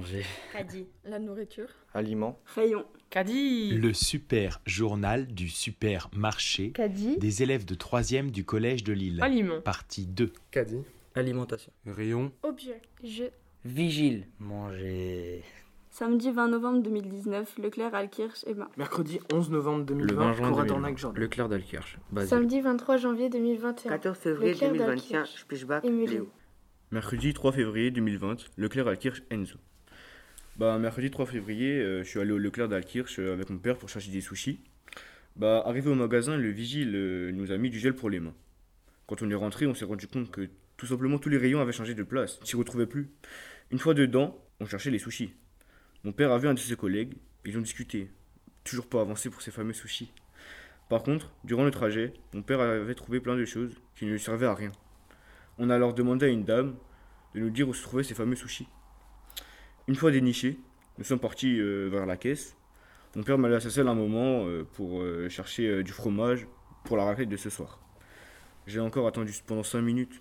manger. Caddie. La nourriture. Aliments. Rayon. Caddie. Le super journal du supermarché Caddie. des élèves de 3e du collège de Lille. Aliment. Partie 2. Caddie. Alimentation. Rayon. Objet. Je. Vigile. Manger. Samedi 20 novembre 2019, Leclerc, Alkirch et Bain. Mercredi 11 novembre Le 2020, 20 juin cours à 2020. Dornach-Jordan. Leclerc d'Alkirch. Basile. Samedi 23 janvier 2021. 14 février Leclerc 2021, d'Alkirch. Spischbach, Émile. Léo. Mercredi 3 février 2020, Leclerc Alkirch Enzo. Mercredi 3 février, je suis allé au Leclerc d'Alkirch avec mon père pour chercher des sushis. Arrivé au magasin, le vigile nous a mis du gel pour les mains. Quand on est rentré, on s'est rendu compte que tout simplement tous les rayons avaient changé de place. On s'y retrouvait plus. Une fois dedans, on cherchait les sushis. Mon père a vu un de ses collègues, ils ont discuté. Toujours pas avancé pour ces fameux sushis. Par contre, durant le trajet, mon père avait trouvé plein de choses qui ne lui servaient à rien. On a alors demandé à une dame de nous dire où se trouvaient ces fameux sushis. Une fois dénichés, nous sommes partis vers la caisse. Mon père m'a laissé seul un moment pour chercher du fromage pour la raclette de ce soir. J'ai encore attendu pendant 5 minutes.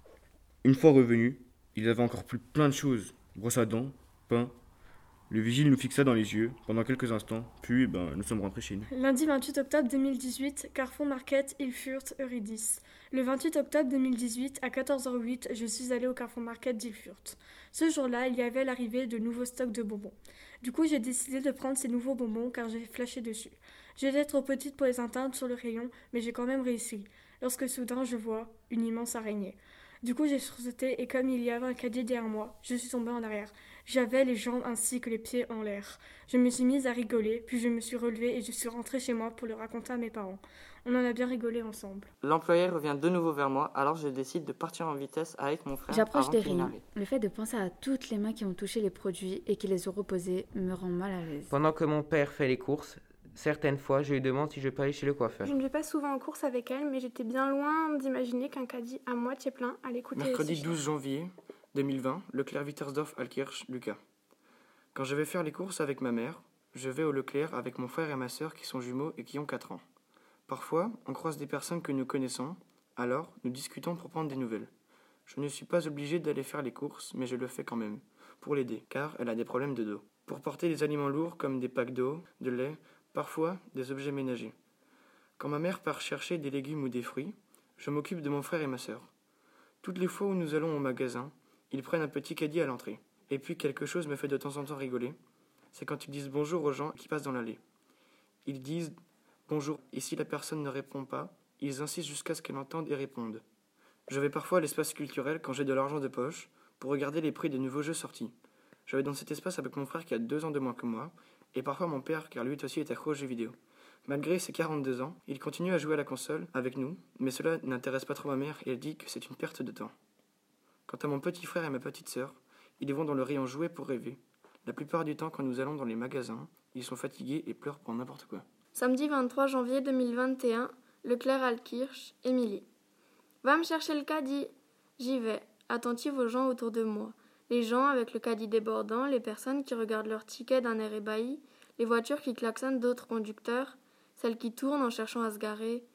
Une fois revenu, ils avaient encore plus plein de choses. Brosse à dents, pain. Le vigile nous fixa dans les yeux pendant quelques instants, puis nous sommes rentrés chez nous. Lundi 28 octobre 2018, Carrefour Market, Ilfurt, Eurydice. Le 28 octobre 2018, à 14h08, je suis allée au Carrefour Market d'Ilfurt. Ce jour-là, il y avait l'arrivée de nouveaux stocks de bonbons. Du coup, j'ai décidé de prendre ces nouveaux bonbons car j'ai flashé dessus. J'étais trop petite pour les atteindre sur le rayon, mais j'ai quand même réussi. Lorsque soudain, je vois une immense araignée. Du coup, j'ai sursauté et comme il y avait un caddie derrière moi, je suis tombée en arrière. J'avais les jambes ainsi que les pieds en l'air. Je me suis mise à rigoler, puis je me suis relevée et je suis rentrée chez moi pour le raconter à mes parents. On en a bien rigolé ensemble. L'employé revient de nouveau vers moi, alors je décide de partir en vitesse avec mon frère. J'approche avant des qu'il rayons. n'arrive. Le fait de penser à toutes les mains qui ont touché les produits et qui les ont reposés me rend mal à l'aise. Pendant que mon père fait les courses, certaines fois, je lui demande si je peux aller chez le coiffeur. Je ne vais pas souvent en course avec elle, mais j'étais bien loin d'imaginer qu'un caddie à moitié plein allait coûter Mercredi aussi cher. 12 janvier 2020, Leclerc Wittersdorf Alkirch, Lucas. Quand je vais faire les courses avec ma mère, je vais au Leclerc avec mon frère et ma sœur qui sont jumeaux et qui ont 4 ans. Parfois, on croise des personnes que nous connaissons, alors nous discutons pour prendre des nouvelles. Je ne suis pas obligé d'aller faire les courses, mais je le fais quand même, pour l'aider, car elle a des problèmes de dos. Pour porter des aliments lourds comme des packs d'eau, de lait, parfois des objets ménagers. Quand ma mère part chercher des légumes ou des fruits, je m'occupe de mon frère et ma sœur. Toutes les fois où nous allons au magasin, ils prennent un petit caddie à l'entrée. Et puis quelque chose me fait de temps en temps rigoler, c'est quand ils disent bonjour aux gens qui passent dans l'allée. Ils disent bonjour, et si la personne ne répond pas, ils insistent jusqu'à ce qu'elle entende et réponde. Je vais parfois à l'espace culturel quand j'ai de l'argent de poche pour regarder les prix des nouveaux jeux sortis. Je vais dans cet espace avec mon frère qui a 2 ans de moins que moi, et parfois mon père car lui aussi est accro aux jeux vidéo. Malgré ses 42 ans, il continue à jouer à la console avec nous, mais cela n'intéresse pas trop ma mère et elle dit que c'est une perte de temps. Quant à mon petit frère et ma petite sœur, ils vont dans le rayon jouets pour rêver. La plupart du temps, quand nous allons dans les magasins, ils sont fatigués et pleurent pour n'importe quoi. Samedi 23 janvier 2021, Leclerc Alkirch, Émilie. Va me chercher le caddie. J'y vais, attentive aux gens autour de moi. Les gens avec le caddie débordant, les personnes qui regardent leur ticket d'un air ébahi, les voitures qui klaxonnent d'autres conducteurs, celles qui tournent en cherchant à se garer.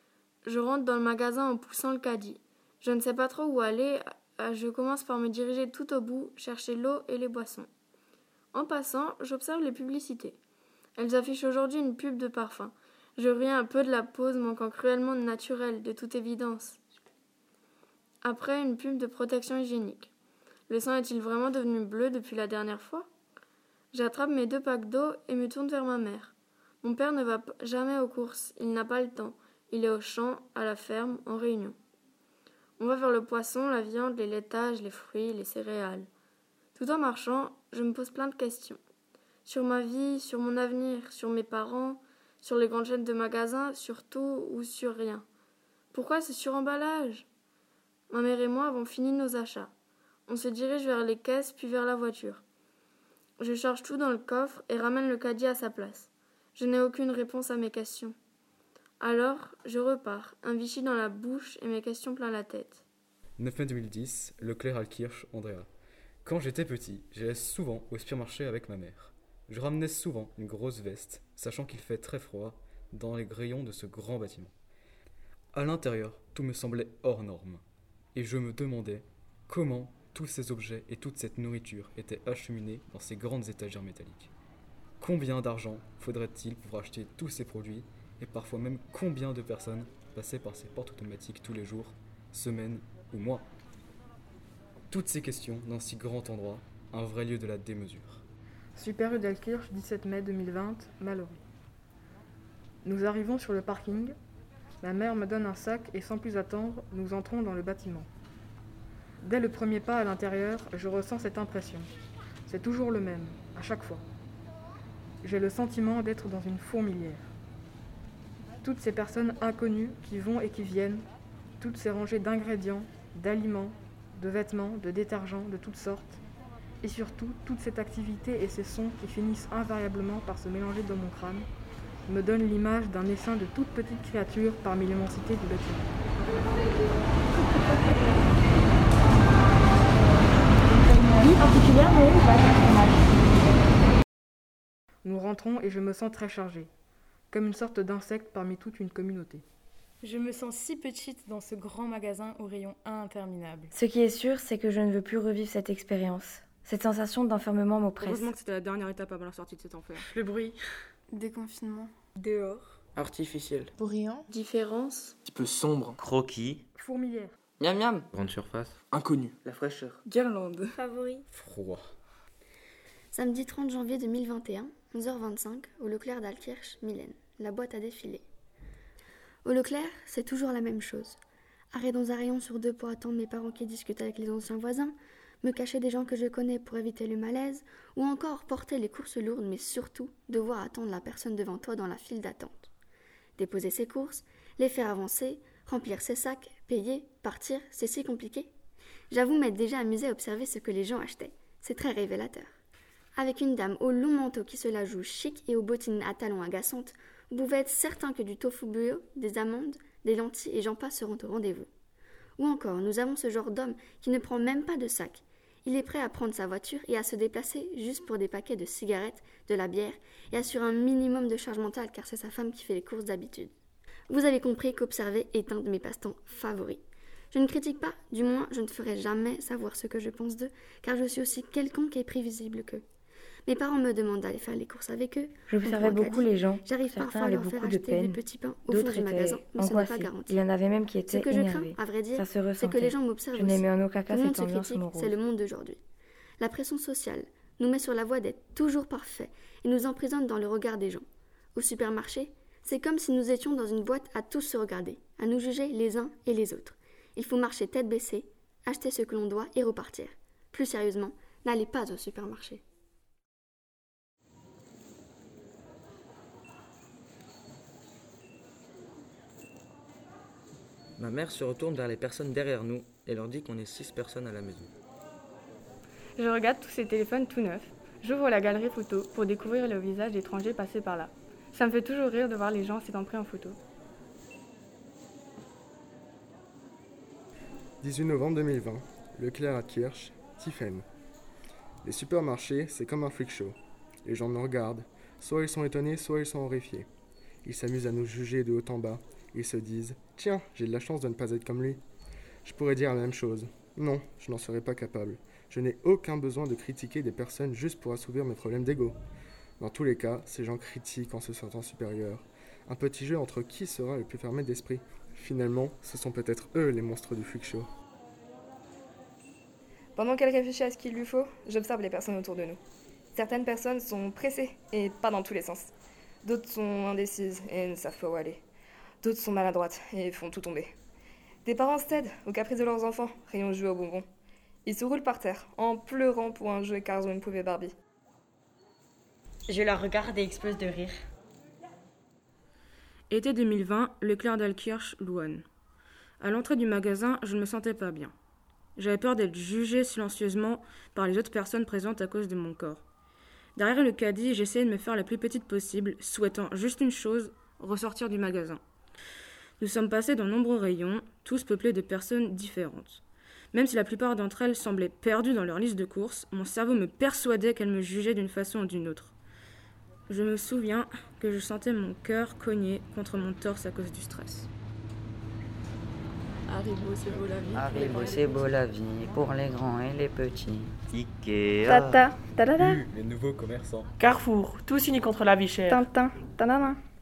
Je rentre dans le magasin en poussant le caddie. Je ne sais pas trop où aller. Je commence par me diriger tout au bout, chercher l'eau et les boissons. En passant, j'observe les publicités. Elles affichent aujourd'hui une pub de parfum. Je ris un peu de la pose manquant cruellement de naturel, de toute évidence. Après, une pub de protection hygiénique. Le sang est-il vraiment devenu bleu depuis la dernière fois ? J'attrape mes 2 packs d'eau et me tourne vers ma mère. Mon père ne va jamais aux courses, il n'a pas le temps. Il est au champ, à la ferme, en réunion. On va vers le poisson, la viande, les laitages, les fruits, les céréales. Tout en marchant, je me pose plein de questions. Sur ma vie, sur mon avenir, sur mes parents, sur les grandes chaînes de magasins, sur tout ou sur rien. Pourquoi ce suremballage ? Ma mère et moi avons fini nos achats. On se dirige vers les caisses puis vers la voiture. Je charge tout dans le coffre et ramène le caddie à sa place. Je n'ai aucune réponse à mes questions. Alors, je repars, un Vichy dans la bouche et mes questions plein la tête. 9 mai 2010, Leclerc Alkirch, Andrea. Quand j'étais petit, j'allais souvent au supermarché avec ma mère. Je ramenais souvent une grosse veste, sachant qu'il fait très froid dans les rayons de ce grand bâtiment. À l'intérieur, tout me semblait hors norme. Et je me demandais comment tous ces objets et toute cette nourriture étaient acheminés dans ces grandes étagères métalliques. Combien d'argent faudrait-il pour acheter tous ces produits et parfois même combien de personnes passaient par ces portes automatiques tous les jours, semaines ou mois? Toutes ces questions dans si grand endroit, un vrai lieu de la démesure. Super rue d'Alkirch, 17 mai 2020, Malheureux. Nous arrivons sur le parking. Ma mère me donne un sac et sans plus attendre, nous entrons dans le bâtiment. Dès le premier pas à l'intérieur, je ressens cette impression. C'est toujours le même, à chaque fois. J'ai le sentiment d'être dans une fourmilière. Toutes ces personnes inconnues qui vont et qui viennent, toutes ces rangées d'ingrédients, d'aliments, de vêtements, de détergents de toutes sortes, et surtout toute cette activité et ces sons qui finissent invariablement par se mélanger dans mon crâne, me donnent l'image d'un essaim de toutes petites créatures parmi l'immensité du bâtiment. Nous rentrons et je me sens très chargée, comme une sorte d'insecte parmi toute une communauté. Je me sens si petite dans ce grand magasin aux rayons interminables. Ce qui est sûr, c'est que je ne veux plus revivre cette expérience. Cette sensation d'enfermement m'oppresse. Heureusement que c'était la dernière étape avant la sortie de cet enfer. Le bruit. Déconfinement. Dehors. Artificiel. Bruyant. Différence. Un petit peu sombre. Croquis. Fourmilière. Miam miam. Grande surface. Inconnu. La fraîcheur. Guirlande. Favori. Froid. Samedi 30 janvier 2021, 11h25, au Leclerc d'Alkirch, Mylène. La boîte à défiler. Au Leclerc, c'est toujours la même chose. Arrêt dans un rayon sur 2 pour attendre mes parents qui discutent avec les anciens voisins, me cacher des gens que je connais pour éviter le malaise, ou encore porter les courses lourdes, mais surtout devoir attendre la personne devant toi dans la file d'attente. Déposer ses courses, les faire avancer, remplir ses sacs, payer, partir, c'est si compliqué. J'avoue m'être déjà amusée à observer ce que les gens achetaient. C'est très révélateur. Avec une dame au long manteau qui se la joue chic et aux bottines à talons agaçantes, vous pouvez être certain que du tofu bio, des amandes, des lentilles et j'en passe seront au rendez-vous. Ou encore, nous avons ce genre d'homme qui ne prend même pas de sac. Il est prêt à prendre sa voiture et à se déplacer juste pour des paquets de cigarettes, de la bière et assure un minimum de charge mentale car c'est sa femme qui fait les courses d'habitude. Vous avez compris qu'observer est un de mes passe-temps favoris. Je ne critique pas, du moins je ne ferai jamais savoir ce que je pense d'eux car je suis aussi quelconque et prévisible qu'eux. Mes parents me demandent d'aller faire les courses avec eux. J'observais beaucoup les gens. J'arrive parfois à leur faire acheter des petits pains au fond du magasin, mais ce n'est pas garanti. Il y en avait même qui étaient énervés. Ce que je crains, à vrai dire, c'est que les gens m'observent aussi. Je n'aimais en aucun cas le monde cette se ambiance critique, morose. c'est le monde d'aujourd'hui. La pression sociale nous met sur la voie d'être toujours parfait et nous emprisonne dans le regard des gens. Au supermarché, c'est comme si nous étions dans une boîte à tous se regarder, à nous juger les uns et les autres. Il faut marcher tête baissée, acheter ce que l'on doit et repartir. Plus sérieusement, n'allez pas au supermarché. Ma mère se retourne vers les personnes derrière nous et leur dit qu'on est 6 personnes à la maison. Je regarde tous ces téléphones tout neufs. J'ouvre la galerie photo pour découvrir le visage d'étrangers passés par là. Ça me fait toujours rire de voir les gens s'étant pris en photo. 18 novembre 2020, Leclerc à Kirch, Tiffen. Les supermarchés, c'est comme un freak show. Les gens nous regardent, soit ils sont étonnés, soit ils sont horrifiés. Ils s'amusent à nous juger de haut en bas. Ils se disent « Tiens, j'ai de la chance de ne pas être comme lui. » Je pourrais dire la même chose. Non, je n'en serais pas capable. Je n'ai aucun besoin de critiquer des personnes juste pour assouvir mes problèmes d'ego. Dans tous les cas, ces gens critiquent en se sentant supérieurs. Un petit jeu entre qui sera le plus fermé d'esprit. Finalement, ce sont peut-être eux les monstres du freak show. Pendant qu'elle réfléchit à ce qu'il lui faut, j'observe les personnes autour de nous. Certaines personnes sont pressées, et pas dans tous les sens. D'autres sont indécises et ne savent pas où aller. D'autres sont maladroites et font tout tomber. Des parents cèdent aux caprices de leurs enfants, rayon jouets aux bonbons. Ils se roulent par terre, en pleurant pour un jouet Cars ou une poupée Barbie. Je la regarde et explose de rire. Été 2020, Leclerc d'Alkirch, Louane. À l'entrée du magasin, je ne me sentais pas bien. J'avais peur d'être jugée silencieusement par les autres personnes présentes à cause de mon corps. Derrière le caddie, j'essayais de me faire la plus petite possible, souhaitant juste une chose, ressortir du magasin. Nous sommes passés dans de nombreux rayons, tous peuplés de personnes différentes. Même si la plupart d'entre elles semblaient perdues dans leur liste de courses, mon cerveau me persuadait qu'elles me jugeaient d'une façon ou d'une autre. Je me souviens que je sentais mon cœur cogner contre mon torse à cause du stress. Haribo, c'est beau la vie. Haribo, c'est beau la vie pour les grands et les petits. Ikea. Tata, tadada. Les nouveaux commerçants. Carrefour, tous unis contre la vie chère. Tintin, tadada.